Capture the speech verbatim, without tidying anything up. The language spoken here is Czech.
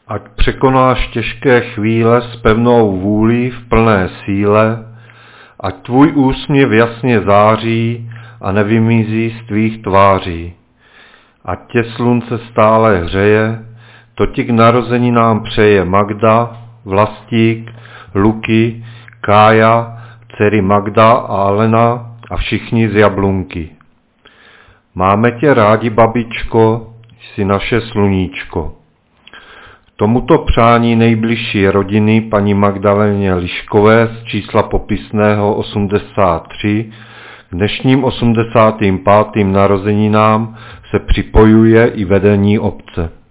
Ať překonáš těžké chvíle s pevnou vůlí v plné síle, ať tvůj úsměv jasně září a nevymizí z tvých tváří. Ať tě slunce stále hřeje, to ti k narozeninám přeje Magda, Vlastík, Luky, Kája, dcery Magda a Alena a všichni z Jablunky. Máme tě rádi, babičko, jsi naše sluníčko. Tomuto přání nejbližší rodiny paní Magdaléně Liškové z čísla popisného osmdesát tři k dnešním osmdesátým pátým narozeninám se připojuje i vedení obce.